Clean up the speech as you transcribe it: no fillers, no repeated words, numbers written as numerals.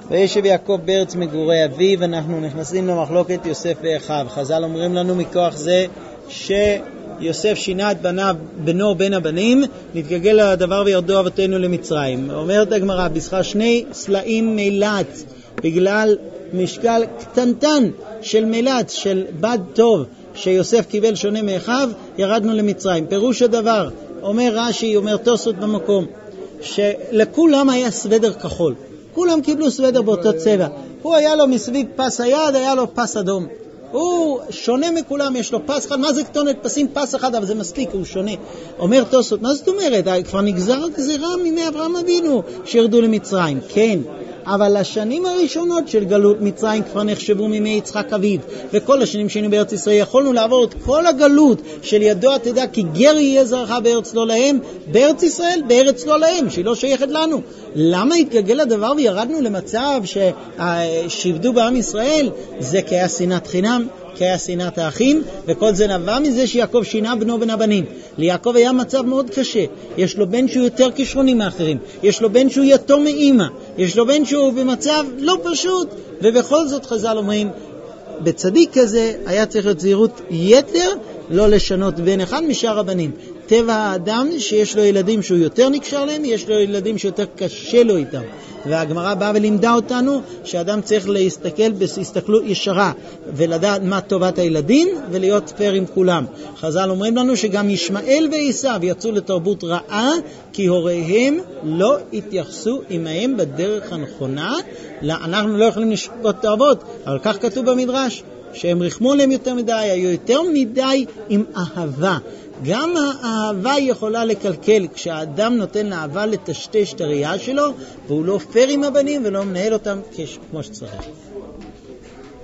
וישב יעקב בארץ מגורי אביו. אנחנו נכנסים למחלוקת יוסף ואחיו. חז"ל אומרים לנו מכוח זה שיוסף שינה את בנו בין הבנים, נתגלגל הדבר וירדו אבותינו למצרים. אומרת הגמרא, בזכר 2 סלעים מילת, בגלל משקל קטנטן של מילת, של בד טוב שיוסף קיבל שונה מאחיו, ירדנו למצרים. פירוש הדבר, אומר רש"י, אומר תוספות במקום, שלכולם היה סוודר כחול, כולם קיבלו סוודר באותו צבע. הוא היה לו מסביב פס היד, היה לו פס אדום. הוא שונה מכולם, יש לו פס אחד. מה זה קטונת? פסים פס אחד, אבל זה מספיק, הוא שונה. אומר תוספות, מה זאת אומרת? כבר נגזר גזירה מימי אברהם אבינו שירדו למצרים. כן, אבל השנים הראשונות של גלות מצרים כבר נחשבו מימי יצחק אביו, וכל השנים שהיינו בארץ ישראל יכולנו לעבור את כל הגלות של ידוע תדע כי גר יהיה זרעך בארץ לא להם, בארץ ישראל בארץ לא להם, שהיא לא שייכת לנו. למה התגלגל הדבר וירדנו למצב ששבדו בעם ישראל? זה כי היה שנאת חינם, כי היה שנאת האחים, וכל זה נבע מזה שיעקב שינה בנו בין הבנים. ליעקב היה מצב מאוד קשה, יש לו בן שהוא יותר כישרוני מאחרים, יש לו בן שהוא יתום מאמא, יש לו בן שהוא במצב לא פשוט, ובכל זאת חז"ל אומרים, בצדיק כזה היה צריך להיות זהירות יתר, לא לשנות בין אחד משאר הבנים. טבע האדם שיש לו ילדים שהוא יותר נקשר להם, יש לו ילדים שיותר קשה לו איתם. והגמרא באה ולימדה אותנו שאדם צריך להסתכל בהסתכלות ישרה ולדעת מה טובת הילדים ולהיות פייר עם כולם. חז"ל אומרים לנו שגם ישמעאל ועשיו יצאו לתרבות רעה כי הוריהם לא התייחסו עמהם בדרך הנכונה. אנחנו לא יכולים לשפוט את האבות, אבל כך כתוב במדרש, שהם רחמו עליהם יותר מדי, היו יותר מדי עם אהבה. גם האהבה יכולה לקלקל כשהאדם נותן לאהבה לטשטש את הראייה שלו, והוא לא פייר עם הבנים ולא מנהל אותם כמו שצריך.